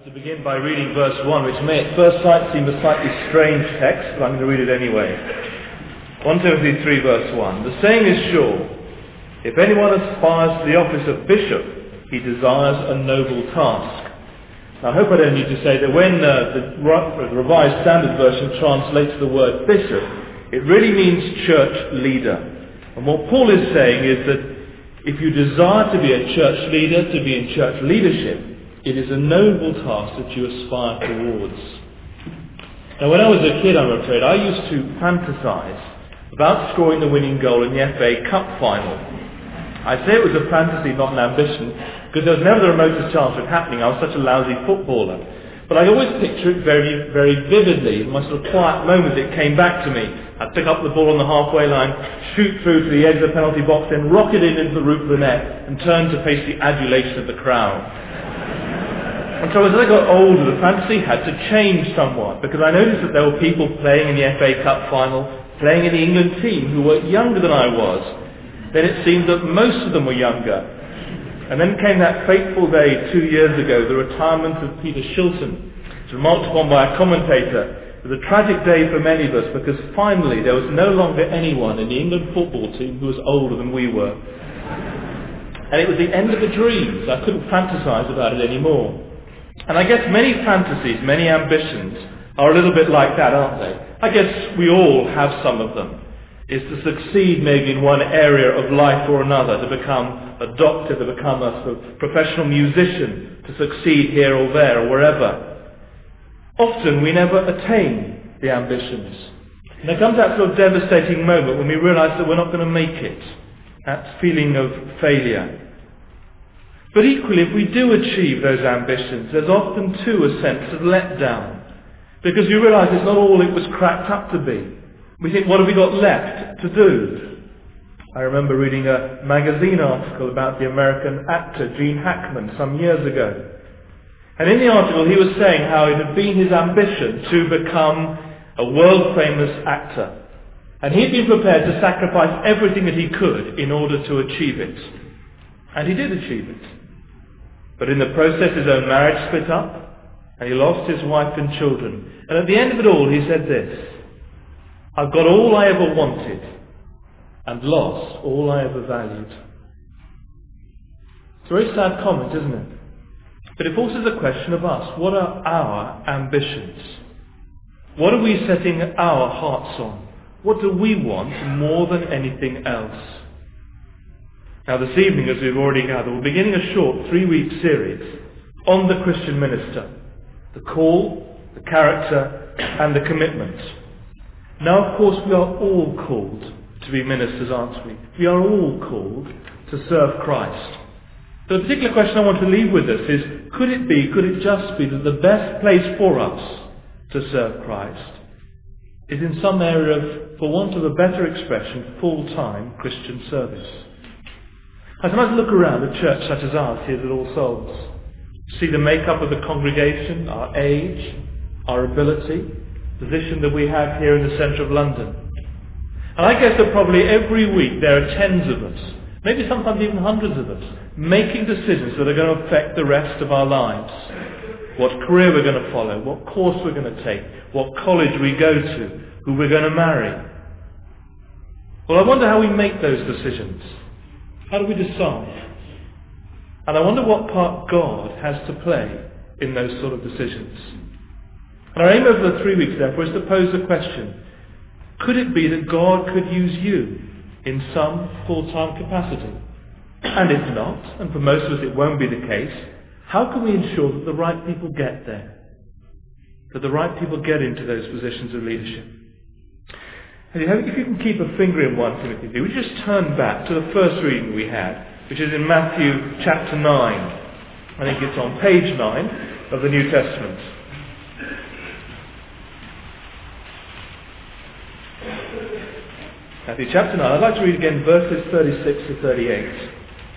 to begin by reading verse 1, which may at first sight seem a slightly strange text, but I'm going to read it anyway. 1 Timothy 3 verse 1. The saying is sure, if anyone aspires to the office of bishop, he desires a noble task. Now, I hope I don't need to say that when the Revised Standard Version translates the word bishop, it really means church leader. And what Paul is saying is that if you desire to be a church leader, to be in church leadership, it is a noble task that you aspire towards. Now, when I was a kid, I'm afraid, I used to fantasize about scoring the winning goal in the FA Cup final. I say it was a fantasy, not an ambition, because there was never the remotest chance of it happening. I was such a lousy footballer. But I always picture it very, very vividly. In my sort of quiet moments, it came back to me. I'd pick up the ball on the halfway line, shoot through to the edge of the penalty box, then rock it into the roof of the net, and turn to face the adulation of the crowd. And so as I got older, the fantasy had to change somewhat, because I noticed that there were people playing in the FA Cup final, playing in the England team, who were younger than I was. Then it seemed that most of them were younger. And then came that fateful day 2 years ago, the retirement of Peter Shilton. It was remarked upon by a commentator. It was a tragic day for many of us, because finally there was no longer anyone in the England football team who was older than we were. And it was the end of the dreams. I couldn't fantasize about it anymore. And I guess many fantasies, many ambitions are a little bit like that, aren't they? I guess we all have some of them. Is to succeed maybe in one area of life or another, to become a doctor, to become a sort of professional musician, to succeed here or there or wherever. Often we never attain the ambitions. And there comes that sort of devastating moment when we realise that we're not going to make it. That feeling of failure. But equally, if we do achieve those ambitions, there's often too a sense of letdown. Because we realise it's not all it was cracked up to be. We think, what have we got left to do? I remember reading a magazine article about the American actor Gene Hackman some years ago. And in the article he was saying how it had been his ambition to become a world-famous actor. And he'd been prepared to sacrifice everything that he could in order to achieve it. And he did achieve it. But in the process his own marriage split up, and he lost his wife and children. And at the end of it all he said this: I've got all I ever wanted and lost all I ever valued. It's a very sad comment, isn't it? But it forces a question of us. What are our ambitions? What are we setting our hearts on? What do we want more than anything else? Now this evening, as we've already gathered, we're beginning a short 3-week series on the Christian minister. The call, the character, and the commitment. Now, of course, we are all called to be ministers, aren't we? We are all called to serve Christ. The particular question I want to leave with us is, could it just be that the best place for us to serve Christ is in some area of, for want of a better expression, full-time Christian service? I sometimes look around a church such as ours here at All Souls, see the makeup of the congregation, our age, our ability, position that we have here in the centre of London. And I guess that probably every week there are tens of us, maybe sometimes even hundreds of us, making decisions that are going to affect the rest of our lives. What career we're going to follow, what course we're going to take, what college we go to, who we're going to marry. Well, I wonder how we make those decisions. How do we decide? And I wonder what part God has to play in those sort of decisions. And our aim over the 3 weeks, therefore, is to pose the question, could it be that God could use you in some full-time capacity? And if not, and for most of us it won't be the case, how can we ensure that the right people get there? That the right people get into those positions of leadership? And if you can keep a finger in 1 Timothy, we just turn back to the first reading we had, which is in Matthew chapter 9. I think it's on page 9 of the New Testament. Matthew chapter 9. I'd like to read again verses 36 to 38.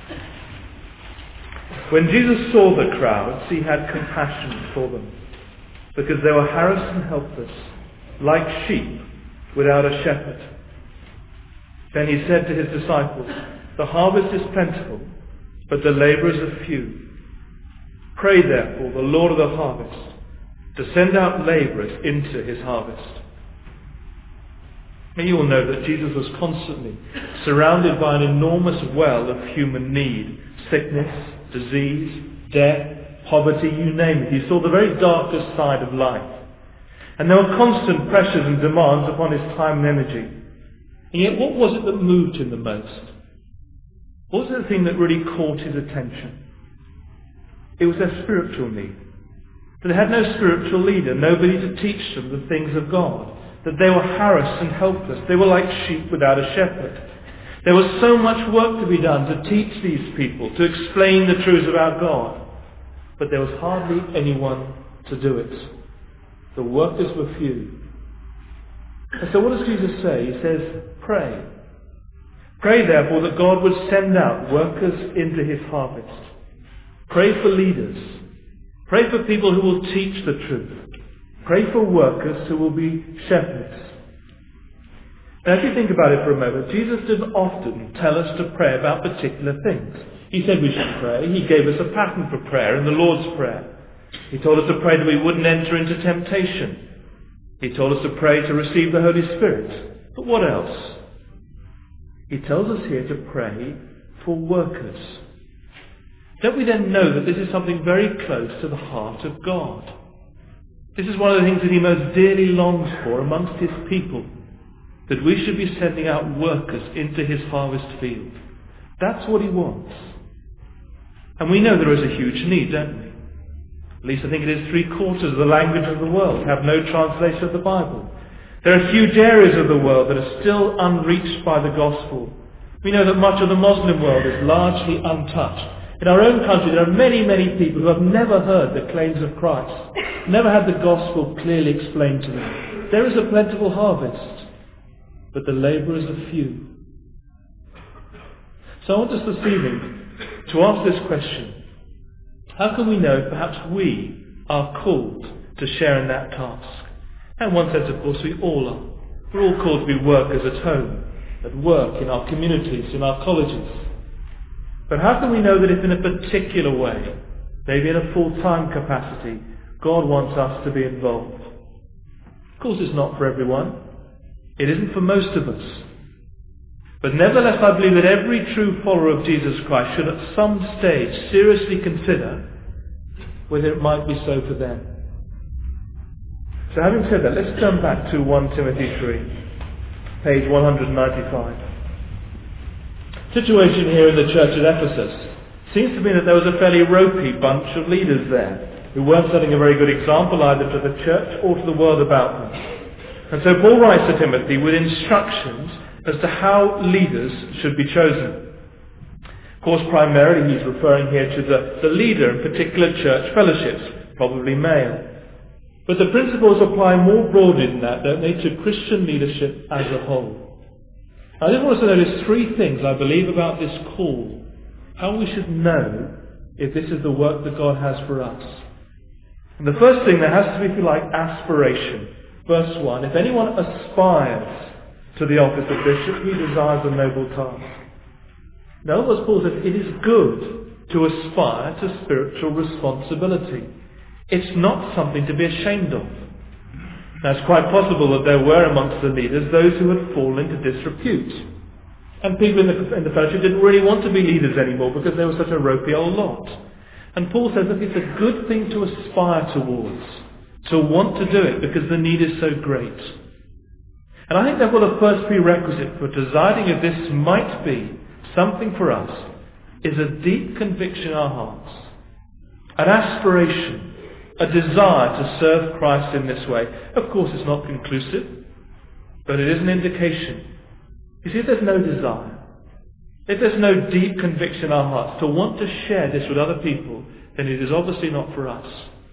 When Jesus saw the crowds, he had compassion for them, because they were harassed and helpless, like sheep without a shepherd. Then he said to his disciples, the harvest is plentiful, but the labourers are few. Pray therefore the Lord of the harvest to send out labourers into his harvest. And you will know that Jesus was constantly surrounded by an enormous well of human need. Sickness, disease, death, poverty, you name it. He saw the very darkest side of life. And there were constant pressures and demands upon his time and energy. And yet what was it that moved him the most? What was the thing that really caught his attention? It was their spiritual need. That they had no spiritual leader, nobody to teach them the things of God. That they were harassed and helpless. They were like sheep without a shepherd. There was so much work to be done to teach these people, to explain the truths about God. But there was hardly anyone to do it. The workers were few. And so what does Jesus say? He says, pray. Pray therefore that God would send out workers into his harvest. Pray for leaders. Pray for people who will teach the truth. Pray for workers who will be shepherds. Now if you think about it for a moment, Jesus didn't often tell us to pray about particular things. He said we should pray. He gave us a pattern for prayer in the Lord's Prayer. He told us to pray that we wouldn't enter into temptation. He told us to pray to receive the Holy Spirit. But what else? He tells us here to pray for workers. Don't we then know that this is something very close to the heart of God? This is one of the things that he most dearly longs for amongst his people, that we should be sending out workers into his harvest field. That's what he wants. And we know there is a huge need, don't we? At least I think it is 3/4 of the language of the world have no translation of the Bible. There are huge areas of the world that are still unreached by the gospel. We know that much of the Muslim world is largely untouched. In our own country there are many, many people who have never heard the claims of Christ, never had the gospel clearly explained to them. There is a plentiful harvest, but the labourers are few. So I want us this evening to ask this question. How can we know if perhaps we are called to share in that task? In one sense, of course, we all are. We're all called to be workers at home, at work, in our communities, in our colleges. But how can we know that if in a particular way, maybe in a full-time capacity, God wants us to be involved? Of course, it's not for everyone. It isn't for most of us. But nevertheless, I believe that every true follower of Jesus Christ should at some stage seriously consider whether it might be so for them. So having said that, let's turn back to 1 Timothy 3, page 195. Situation here in the church at Ephesus seems to be that there was a fairly ropey bunch of leaders there who weren't setting a very good example either to the church or to the world about them. And so Paul writes to Timothy with instructions as to how leaders should be chosen. Of course, primarily he's referring here to the leader in particular church fellowships, probably male. But the principles apply more broadly than that, don't they, to Christian leadership as a whole. I just want us to notice 3 things, I believe, about this call. How we should know if this is the work that God has for us. And the first thing, there has to be, if you like, aspiration. Verse 1, if anyone aspires to the office of bishop, he desires a noble task. Now, as Paul says, it is good to aspire to spiritual responsibility. It's not something to be ashamed of. Now, it's quite possible that there were amongst the leaders those who had fallen into disrepute. And people in the fellowship didn't really want to be leaders anymore because they were such a ropey old lot. And Paul says that it's a good thing to aspire towards, to want to do it because the need is so great. And I think therefore the first prerequisite for deciding if this might be something for us is a deep conviction in our hearts, an aspiration, a desire to serve Christ in this way. Of course it's not conclusive, but it is an indication. You see, if there's no desire, if there's no deep conviction in our hearts to want to share this with other people, then it is obviously not for us.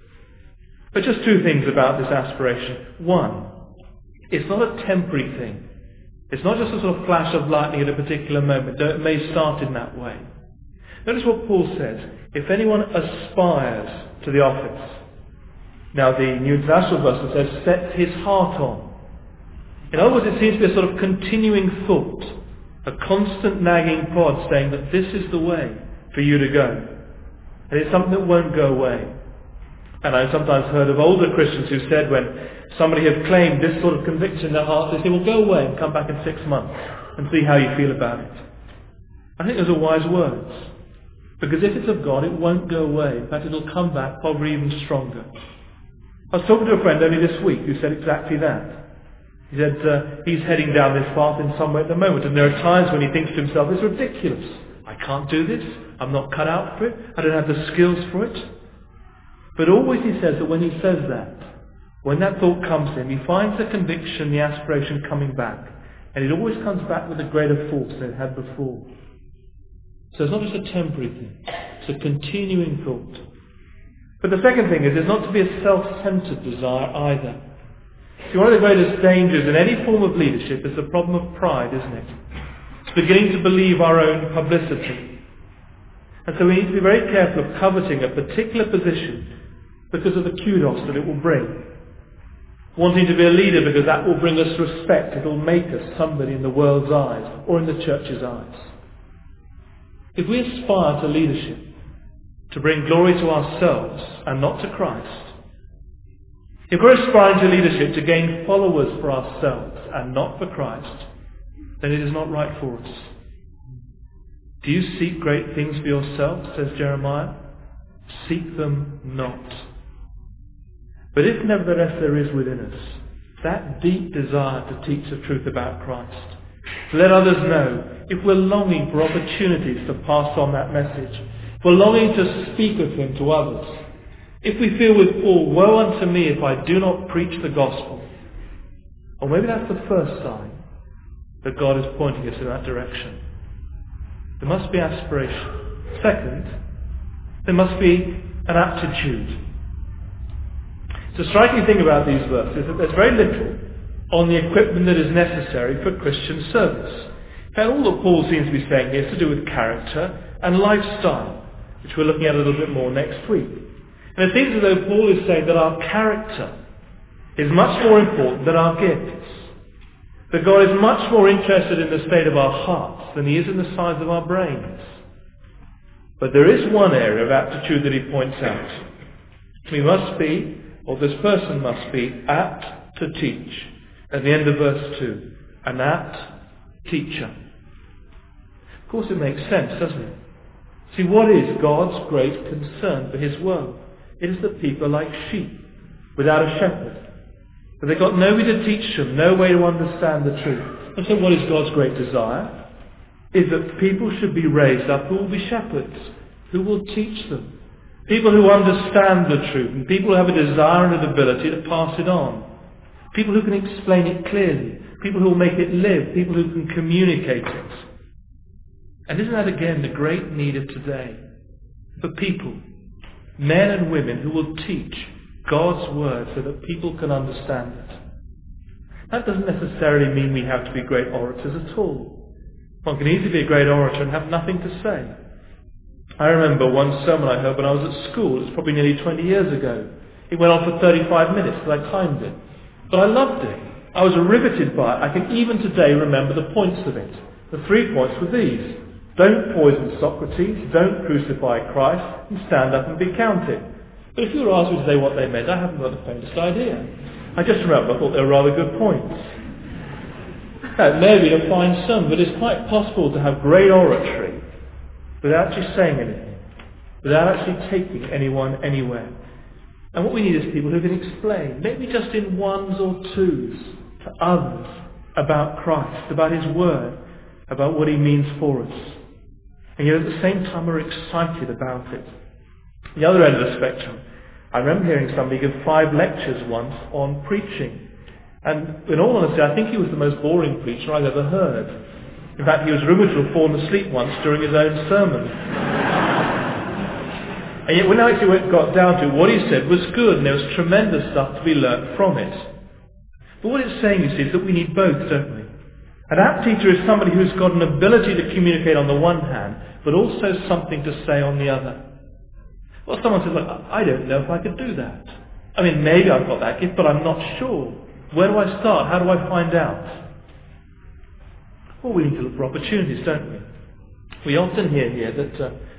But just 2 things about this aspiration. 1, it's not a temporary thing. It's not just a sort of flash of lightning at a particular moment, though it may start in that way. Notice what Paul says, if anyone aspires to the office. Now the New International Version says, set his heart on. In other words, it seems to be a sort of continuing thought, a constant nagging prod saying that this is the way for you to go. And it's something that won't go away. And I've sometimes heard of older Christians who said when somebody has claimed this sort of conviction in their heart, they say, well, go away and come back in 6 months and see how you feel about it. I think those are wise words. Because if it's of God, it won't go away. In fact, it'll come back probably even stronger. I was talking to a friend only this week who said exactly that. He said he's heading down this path in some way at the moment, and there are times when he thinks to himself, it's ridiculous. I can't do this. I'm not cut out for it. I don't have the skills for it. But always he says that when he says that, when that thought comes to him, he finds the conviction, the aspiration coming back. And it always comes back with a greater force than it had before. So it's not just a temporary thing. It's a continuing thought. But the second thing is, it's not to be a self-centered desire either. See, one of the greatest dangers in any form of leadership is the problem of pride, isn't it? It's beginning to believe our own publicity. And so we need to be very careful of coveting a particular position because of the kudos that it will bring. Wanting to be a leader because that will bring us respect. It will make us somebody in the world's eyes or in the church's eyes. If we aspire to leadership, to bring glory to ourselves and not to Christ, if we're aspiring to leadership to gain followers for ourselves and not for Christ, then it is not right for us. Do you seek great things for yourself, says Jeremiah? Seek them not. But if nevertheless there is within us that deep desire to teach the truth about Christ, to let others know, if we're longing for opportunities to pass on that message, if we're longing to speak of Him to others, if we feel with Paul, woe unto me if I do not preach the gospel, or maybe that's the first sign that God is pointing us in that direction. There must be aspiration. Second, there must be an aptitude. The striking thing about these verses is that there's very little on the equipment that is necessary for Christian service. In fact, all that Paul seems to be saying here is to do with character and lifestyle, which we're looking at a little bit more next week. And it seems as though Paul is saying that our character is much more important than our gifts. That God is much more interested in the state of our hearts than He is in the size of our brains. But there is one area of aptitude that he points out. We must be, or this person must be, apt to teach. At the end of verse 2, an apt teacher. Of course it makes sense, doesn't it? See, what is God's great concern for His world? It is that people are like sheep without a shepherd. But they've got nobody to teach them, no way to understand the truth. And so what is God's great desire? Is that people should be raised up who will be shepherds, who will teach them. People who understand the truth, and people who have a desire and an ability to pass it on. People who can explain it clearly. People who will make it live. People who can communicate it. And isn't that again the great need of today? For people, men and women, who will teach God's word so that people can understand it. That doesn't necessarily mean we have to be great orators at all. One can easily be a great orator and have nothing to say. I remember one sermon I heard when I was at school. It's probably nearly 20 years ago. It went on for 35 minutes and I timed it. But I loved it. I was riveted by it. I can even today remember the points of it. The 3 points were these. Don't poison Socrates, don't crucify Christ, and stand up and be counted. But if you were asked me today what they meant, I haven't got the faintest idea. I just remember I thought they were rather good points. Now, maybe to find some, but it's quite possible to have great oratory without actually saying anything, without actually taking anyone anywhere. And what we need is people who can explain, maybe just in ones or twos, to others about Christ, about His Word, about what He means for us. And yet at the same time we're excited about it. The other end of the spectrum, I remember hearing somebody give 5 lectures once on preaching. And in all honesty, I think he was the most boring preacher I've ever heard. In fact, he was rumoured to have fallen asleep once during his own sermon. And yet when I actually got down to it, what he said was good, and there was tremendous stuff to be learnt from it. But what it's saying, you see, is that we need both, don't we? An apt teacher is somebody who's got an ability to communicate on the one hand, but also something to say on the other. Well, someone says, look, I don't know if I could do that. I mean, maybe I've got that gift, but I'm not sure. Where do I start? How do I find out? Well, we need to look for opportunities, don't we? We often hear here that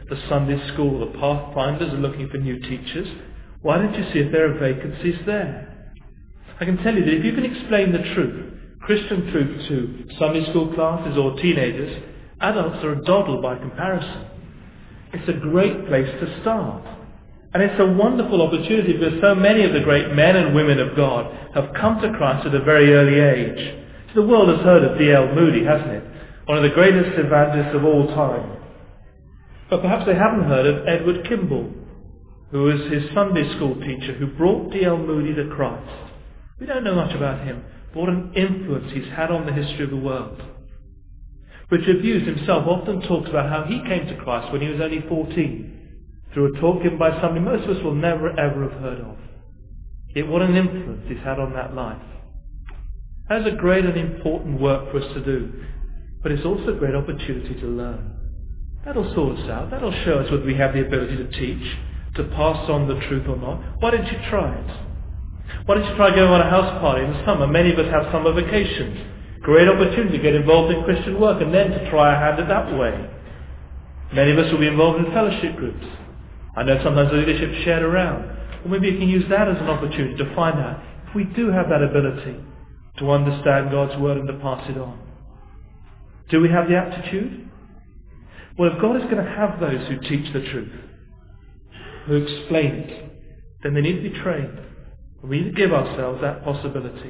the Sunday school, the Pathfinders are looking for new teachers. Why don't you see if there are vacancies there? I can tell you that if you can explain the truth, Christian truth, to Sunday school classes or teenagers, adults are a doddle by comparison. It's a great place to start. And it's a wonderful opportunity because so many of the great men and women of God have come to Christ at a very early age. The world has heard of D.L. Moody, hasn't it? One of the greatest evangelists of all time. But perhaps they haven't heard of Edward Kimball, who was his Sunday school teacher, who brought D.L. Moody to Christ. We don't know much about him, but what an influence he's had on the history of the world. Richard Hughes himself often talks about how he came to Christ when he was only 14, through a talk given by somebody most of us will never ever have heard of. Yet what an influence he's had on that life. That's a great and important work for us to do, but it's also a great opportunity to learn. That'll sort us out. That'll show us whether we have the ability to teach, to pass on the truth or not. Why don't you try it? Why don't you try going on a house party in the summer? Many of us have summer vacations. Great opportunity to get involved in Christian work and then to try our hand at that way. Many of us will be involved in fellowship groups. I know sometimes the leadership is shared around. Or maybe you can use that as an opportunity to find out if we do have that ability to understand God's word and to pass it on. Do we have the aptitude? Well, if God is going to have those who teach the truth, who explain it, then they need to be trained. We need to give ourselves that possibility.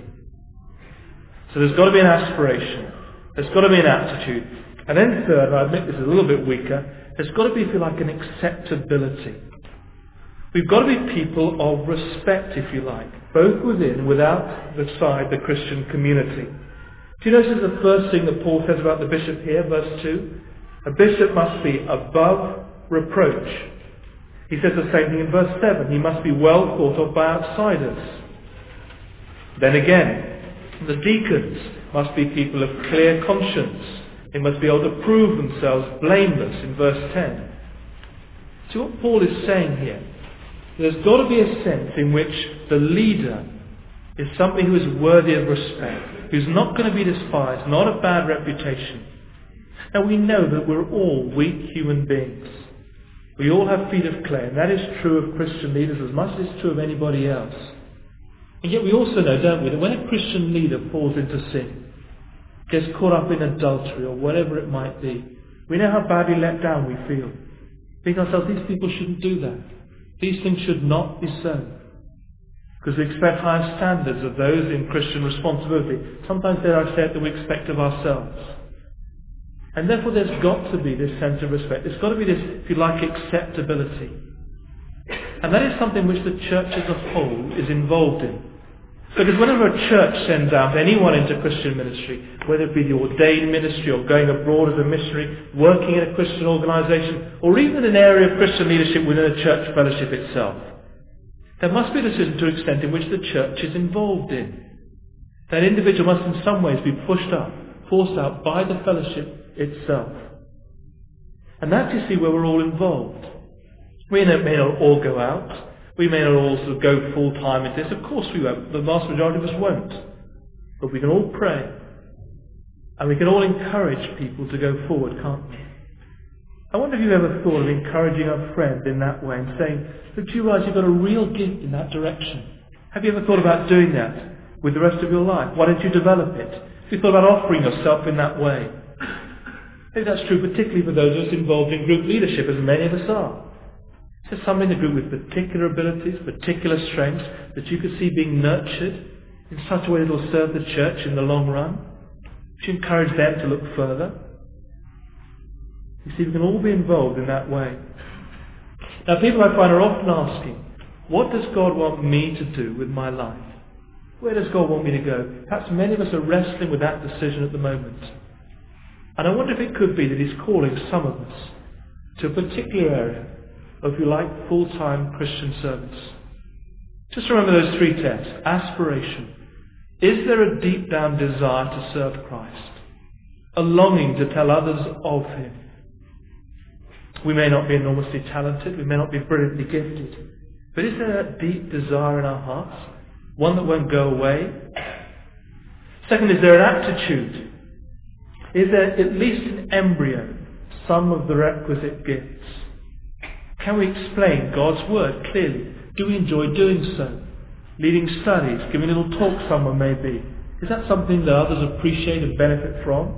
So there's got to be an aspiration. There's got to be an aptitude. And then third, and I admit this is a little bit weaker, there's got to be, if you like, an acceptability. We've got to be people of respect, if you like, both within and without the Christian community. Do you notice the first thing that Paul says about the bishop here, verse 2? A bishop must be above reproach. He says the same thing in verse 7. He must be well thought of by outsiders. Then again, the deacons must be people of clear conscience. They must be able to prove themselves blameless in verse 10. See what Paul is saying here? There's got to be a sense in which the leader is somebody who is worthy of respect, who's not going to be despised, not a bad reputation. Now we know that we're all weak human beings. We all have feet of clay, and that is true of Christian leaders as much as it's true of anybody else. And yet we also know, don't we, that when a Christian leader falls into sin, gets caught up in adultery or whatever it might be, we know how badly let down we feel. Think to ourselves, these people shouldn't do that. These things should not be so. Because we expect higher standards of those in Christian responsibility. Sometimes there are said that we expect of ourselves. And therefore there's got to be this sense of respect. There's got to be this, if you like, acceptability. And that is something which the church as a whole is involved in. Because whenever a church sends out anyone into Christian ministry, whether it be the ordained ministry or going abroad as a missionary, working in a Christian organisation, or even an area of Christian leadership within a church fellowship itself, there must be a decision to an extent in which the church is involved in. That individual must in some ways be pushed up, forced out by the fellowship itself. And that's, you see, where we're all involved. We may not all go out. We may not all sort of go full time into this. Of course we won't. The vast majority of us won't. But we can all pray. And we can all encourage people to go forward, can't we? I wonder if you've ever thought of encouraging a friend in that way and saying, look, do you realise you've got a real gift in that direction? Have you ever thought about doing that with the rest of your life? Why don't you develop it? Have you thought about offering yourself in that way? Maybe that's true particularly for those of us involved in group leadership, as many of us are. Is there somebody in the group with particular abilities, particular strengths that you could see being nurtured in such a way that will serve the church in the long run? Would you encourage them to look further? You see, we can all be involved in that way. Now, people I find are often asking, what does God want me to do with my life? Where does God want me to go? Perhaps many of us are wrestling with that decision at the moment. And I wonder if it could be that He's calling some of us to a particular area of, if you like, full-time Christian service. Just remember those three tests. Aspiration. Is there a deep down desire to serve Christ? A longing to tell others of Him? We may not be enormously talented, we may not be brilliantly gifted, but is there a deep desire in our hearts? One that won't go away? Second, is there an aptitude? Is there at least an embryo, some of the requisite gifts? Can we explain God's word clearly? Do we enjoy doing so? Leading studies, giving a little talk somewhere maybe. Is that something that others appreciate and benefit from?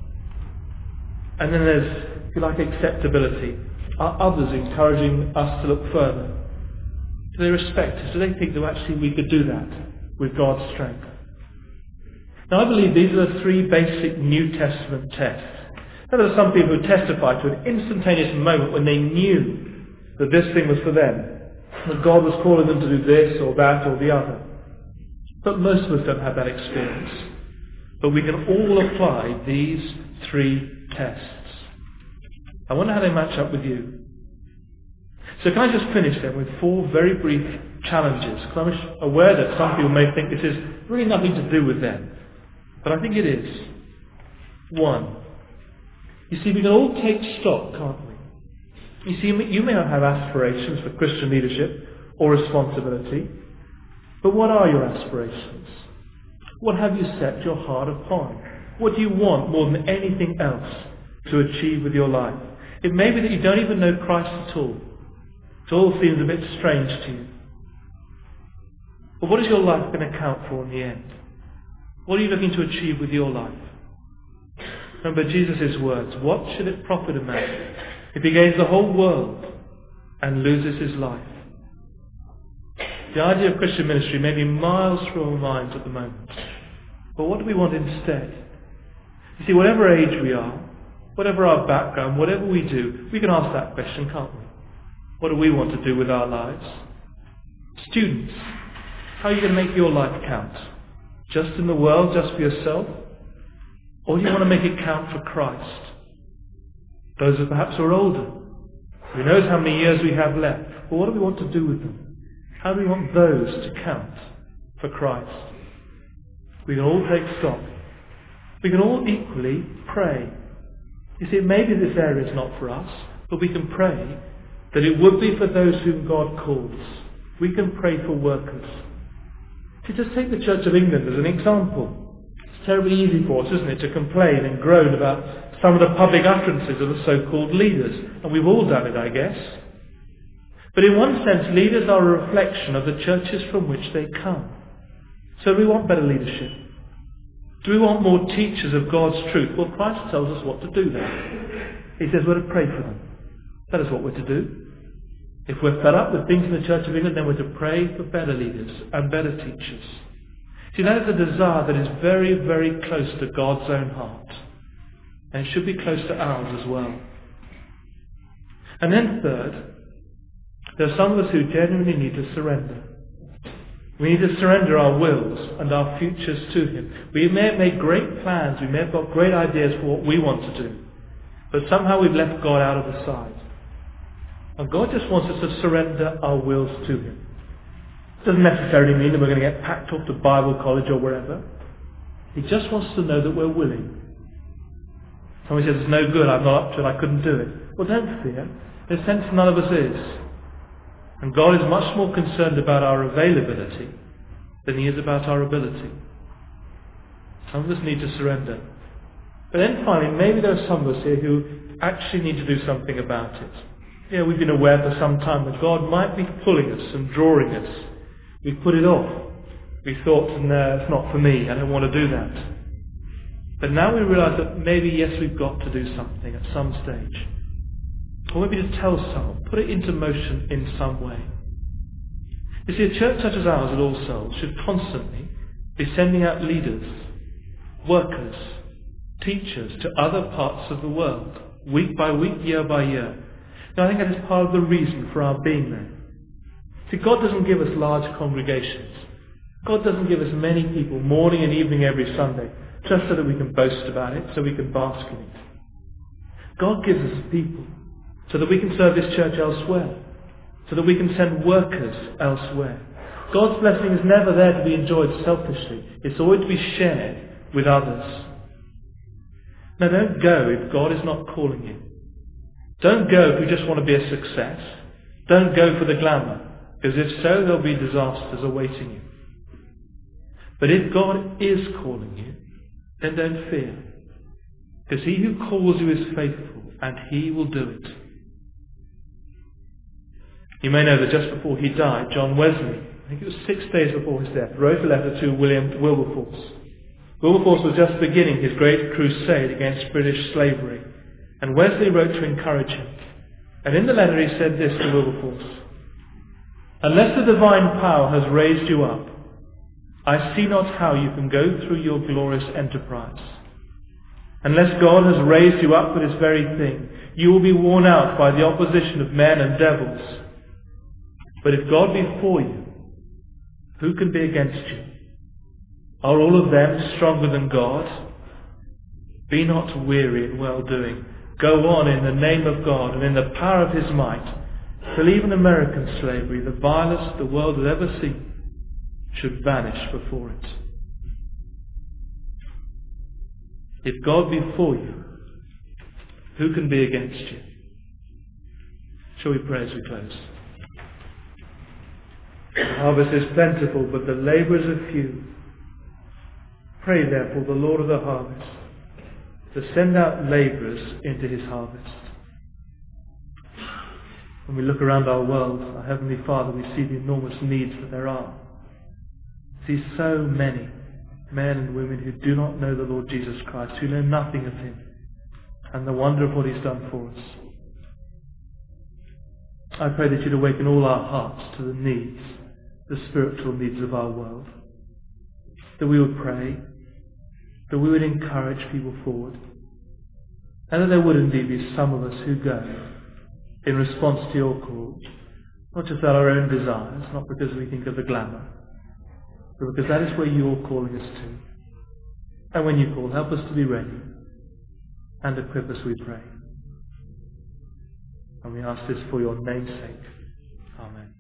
And then there's, if you like, acceptability. Are others encouraging us to look further? Do they respect us? Do they think that actually we could do that with God's strength? Now I believe these are the three basic New Testament tests. Now there are some people who testify to an instantaneous moment when they knew that this thing was for them, that God was calling them to do this or that or the other. But most of us don't have that experience. But we can all apply these three tests. I wonder how they match up with you. So can I just finish then with four very brief challenges? Because I'm aware that some people may think this is really nothing to do with them. But I think it is. One, you see, we can all take stock, can't we? You see, you may not have aspirations for Christian leadership or responsibility, but what are your aspirations? What have you set your heart upon? What do you want more than anything else to achieve with your life? It may be that you don't even know Christ at all. It all seems a bit strange to you. But what is your life going to count for in the end? What are you looking to achieve with your life? Remember Jesus' words, what should it profit a man if he gains the whole world and loses his life? The idea of Christian ministry may be miles from our minds at the moment. But what do we want instead? You see, whatever age we are, whatever our background, whatever we do, we can ask that question, can't we? What do we want to do with our lives? Students, how are you going to make your life count? Just in the world, just for yourself? Or do you want to make it count for Christ? Those who perhaps are older, who knows how many years we have left? Well, what do we want to do with them? How do we want those to count for Christ? We can all take stock. We can all equally pray. You see, maybe this area is not for us, but we can pray that it would be for those whom God calls. We can pray for workers. See, just take the Church of England as an example. It's terribly easy for us, isn't it, to complain and groan about some of the public utterances of the so-called leaders. And we've all done it, I guess. But in one sense, leaders are a reflection of the churches from which they come. So do we want better leadership? Do we want more teachers of God's truth? Well, Christ tells us what to do there. He says we're to pray for them. That is what we're to do. If we're fed up with things in the Church of England, then we're to pray for better leaders and better teachers. See, that is a desire that is very, very close to God's own heart. And it should be close to ours as well. And then third, there are some of us who genuinely need to surrender. We need to surrender our wills and our futures to Him. We may have made great plans, we may have got great ideas for what we want to do, but somehow we've left God out of the side. And God just wants us to surrender our wills to Him. It doesn't necessarily mean that we're going to get packed off to Bible college or wherever. He just wants to know that we're willing. Somebody says, it's no good, I'm not up to it, I couldn't do it. Well, don't fear. In a sense, none of us is. And God is much more concerned about our availability than He is about our ability. Some of us need to surrender. But then finally, maybe there are some of us here who actually need to do something about it. Yeah, we've been aware for some time that God might be pulling us and drawing us. We've put it off. We thought, no, it's not for me, I don't want to do that. But now we realise that maybe, yes, we've got to do something at some stage. Or maybe to tell someone, put it into motion in some way. You see, a church such as ours at All Souls should constantly be sending out leaders, workers, teachers to other parts of the world, week by week, year by year. Now I think that is part of the reason for our being there. See, God doesn't give us large congregations. God doesn't give us many people morning and evening every Sunday, just so that we can boast about it, so we can bask in it. God gives us people so that we can serve His church elsewhere, so that we can send workers elsewhere. God's blessing is never there to be enjoyed selfishly. It's always to be shared with others. Now don't go if God is not calling you. Don't go if you just want to be a success. Don't go for the glamour, because if so, there'll be disasters awaiting you. But if God is calling you, then don't fear, because He who calls you is faithful, and He will do it. You may know that just before he died, John Wesley, I think it was 6 days before his death, wrote a letter to William Wilberforce. Wilberforce was just beginning his great crusade against British slavery, and Wesley wrote to encourage him. And in the letter he said this to Wilberforce: "Unless the divine power has raised you up, I see not how you can go through your glorious enterprise. Unless God has raised you up for this very thing, you will be worn out by the opposition of men and devils. But if God be for you, who can be against you? Are all of them stronger than God? Be not weary in well-doing. Go on in the name of God and in the power of his might, till even American slavery, the vilest the world has ever seen, should vanish before it." If God be for you, who can be against you? Shall we pray as we close? The harvest is plentiful, but the labourers are few. Pray therefore the Lord of the harvest to send out labourers into his harvest. When we look around our world, our Heavenly Father, we see the enormous needs that there are. We see so many men and women who do not know the Lord Jesus Christ, who know nothing of him and the wonder of what he's done for us. I pray that you'd awaken all our hearts to the needs, the spiritual needs of our world, that we would pray, that we would encourage people forward, and that there would indeed be some of us who go in response to your call, not just out our own desires, not because we think of the glamour, but because that is where you're calling us to. And when you call, help us to be ready and equip us, we pray. And we ask this for your name's sake. Amen.